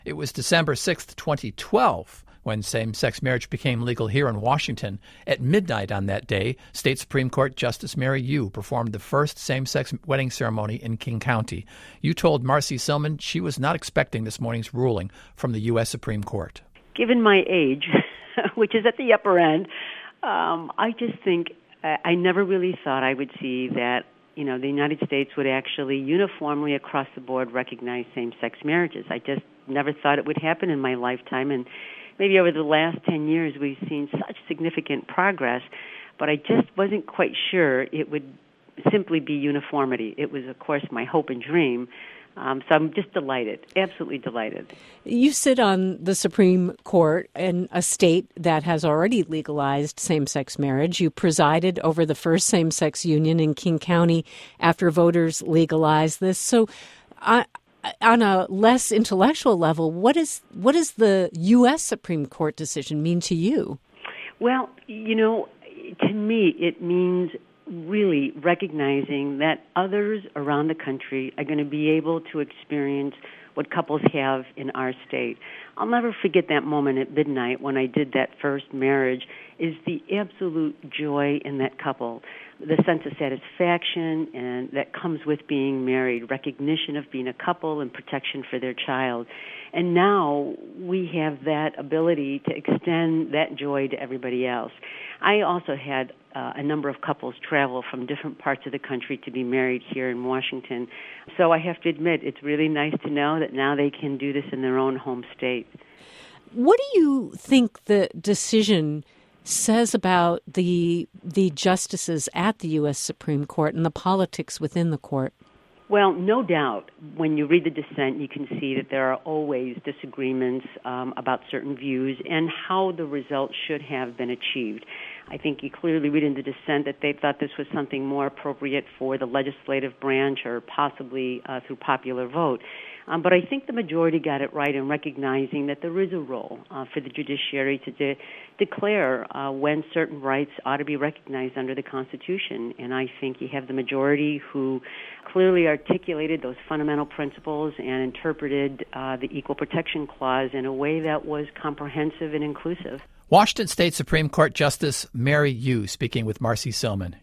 It was December 6th, 2012, when same-sex marriage became legal here in Washington. At midnight on that day, State Supreme Court Justice Mary Yu performed the first same-sex wedding ceremony in King County. You told Marcy Silman she was not expecting this morning's ruling from the U.S. Supreme Court. Given my age, which is at the upper end, I just think I never really thought I would see that the United States would actually uniformly across the board recognize same-sex marriages. I just never thought it would happen in my lifetime, and maybe over the last 10 years we've seen such significant progress, but I just wasn't quite sure it would simply be uniformity. It was, of course, my hope and dream. So I'm just delighted, absolutely delighted. You sit on the Supreme Court in a state that has already legalized same-sex marriage. You presided over the first same-sex union in King County after voters legalized this. So on a less intellectual level, what does the U.S. Supreme Court decision mean to you? Well, to me it means really recognizing that others around the country are going to be able to experience what couples have in our state. I'll never forget that moment at midnight when I did that first marriage, is the absolute joy in that couple, the sense of satisfaction and that comes with being married, recognition of being a couple and protection for their child. And now we have that ability to extend that joy to everybody else. I also had a number of couples travel from different parts of the country to be married here in Washington. So I have to admit, it's really nice to know that now they can do this in their own home state. What do you think the decision says about the justices at the U.S. Supreme Court and the politics within the court? Well, no doubt, when you read the dissent, you can see that there are always disagreements about certain views and how the result should have been achieved. I think you clearly read in the dissent that they thought this was something more appropriate for the legislative branch or possibly through popular vote. But I think the majority got it right in recognizing that there is a role for the judiciary to declare when certain rights ought to be recognized under the Constitution. And I think you have the majority who clearly articulated those fundamental principles and interpreted the Equal Protection Clause in a way that was comprehensive and inclusive. Washington State Supreme Court Justice Mary Yu speaking with Marcy Silman.